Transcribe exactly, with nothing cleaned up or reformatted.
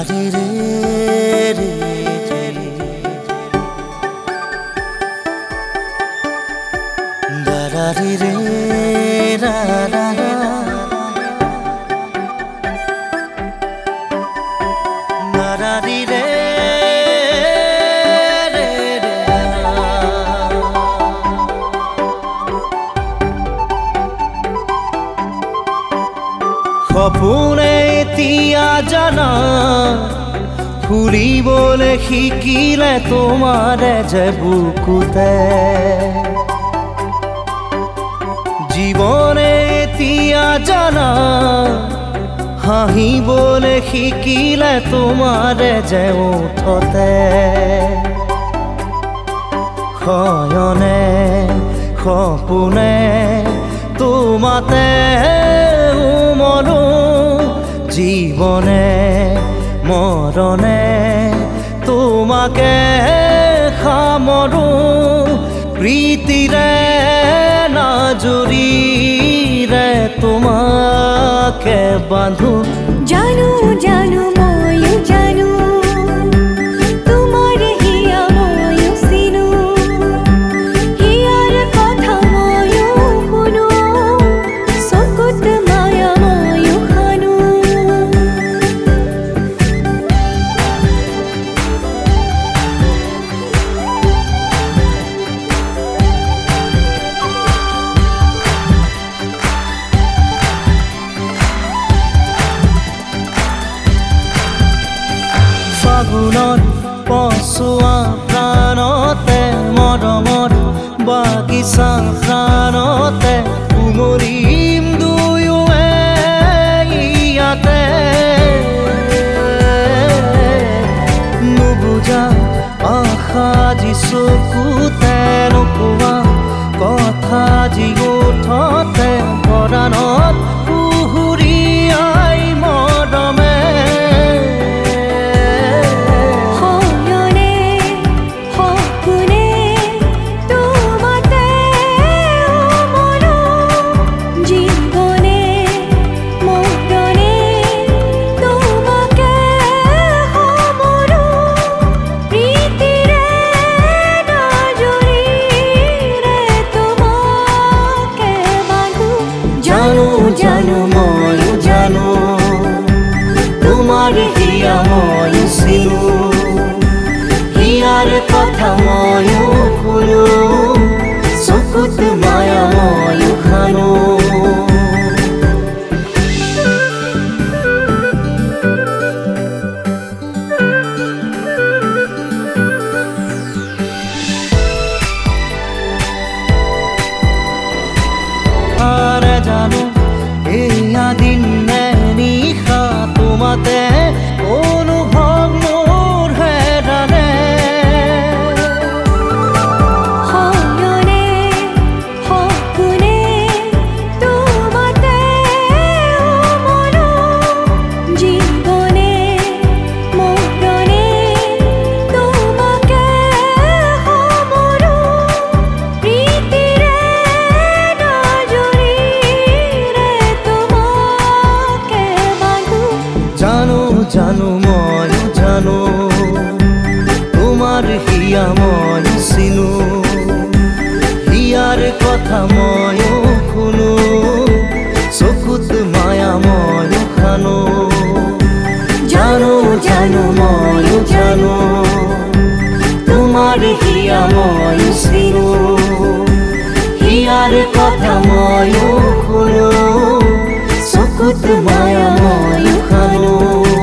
ri re re re da ra ri re ra ra ra da ra ri re re re সপোনে এতিয়া জানা ফুৰিবলৈ শিকিলে তোমাৰে যে বুকুতে জীৱনে এতিয়া জানা হাঁহিবলৈ শিকিলে তোমাৰে যে ওঠতে শয়নে সপোনে তোমাতে উমলো জীবনে মরণে তোমাকে সামৰো প্ৰীতিৰে নাজুৰিৰে তোমাকে বান্ধো জানো জানো ময়ো জানো তোমাৰ হিয়া ময়ো চিনো হিয়াৰ কথা ময়ো শুনো চকুত মায়া ময়ো খানো ফাগুনত পচোৱা প্ৰাণতে মৰমত বাগিচা প্ৰাণতে উমলিম দুয়োৱে ইয়াতে নুবুজা আশা যি চকুতে নোকোৱা কথা যি ওঠতে পৰাণত পুহুৰীয়াই মৰমে জানো ময়ো জানো তোমাৰ হিয়া ময়ো চিনো হিয়াৰ কথা ময়ো শুনো চকুত মায়া ময়ো খানো আরে জানো এয়া দিন নিশা তোমাতে অনুভৱ মোৰ হেৰানে শয়নে সপোনে তোমাতে উমলো জীৱনে মৰণে তোমাকে সামৰো প্ৰীতিৰে জানো জানো ময়ো জানো তোমাৰ হিয়া ময়ো চিনো হিয়াৰ কথা ময়ো শুনো চকুত মায়া ময়ো খানো জানো জানো ময়ো জানো তোমাৰ হিয়া ময়ো চিনো হিয়াৰ কথা ময়ো শুনো চকুত মায়া ময়ো খানো